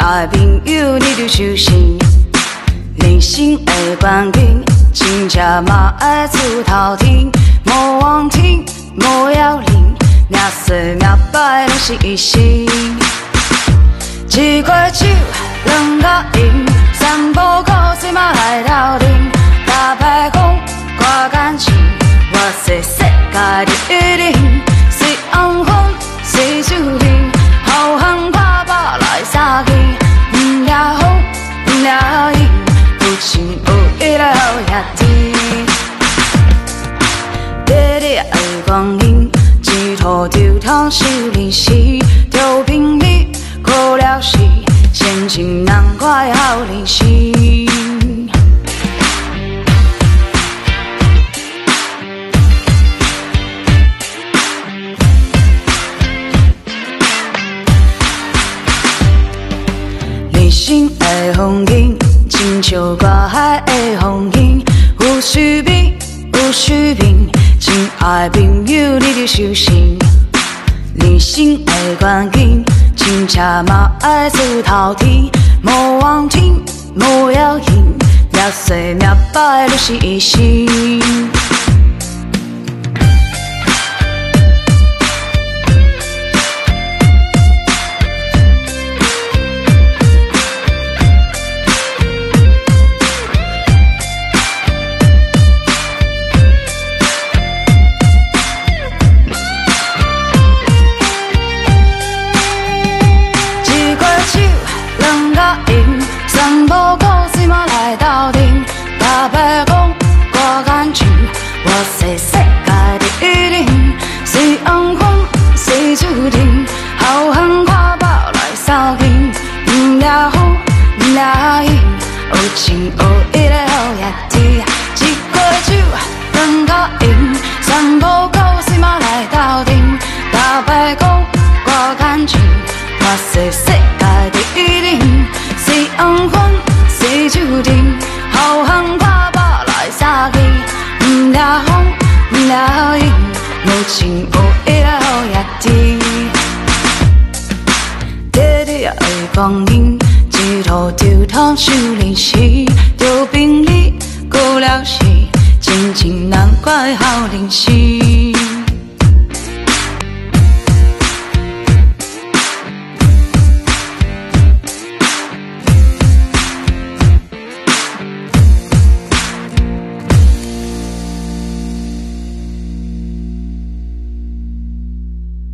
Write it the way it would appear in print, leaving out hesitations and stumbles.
爱朋友你着小心，人生的关键，真正嘛爱出头天，莫妄听，莫要忍，命衰命歹拢是一时。一杯酒，两角银，三步苦水嘛来斗阵，打牌讲挂感情，我说世界第一人，随红风随酒冷，好汉拍把来相见，不了风不了雨，有情有义了也甜。短短的光阴，一途就通修炼时，着拼命过了时，前情难怪好人生。人生的风景，亲像大海的风景，有水面，有水面，亲爱的朋友你着小心。人生的关键，真正嘛爱出头天，莫妄听，莫要忍，命衰命歹拢是一时。三步苦水嘛来斗阵，打牌讲挂感情，我说世界第一人，随红风随酒冷，好汉拍把来相见，不了风不了雨，有情有义的好夜甜。一杯酒两角银，三步苦水嘛来斗阵，打牌讲挂感情，我说世界第一人。随红风，随酒冷，好汉拍把来相见，不了风，不了雨，无情有义了好夜甜。短短的光阴，一途就通修炼时，着拼力过了时，前情难怪好人生。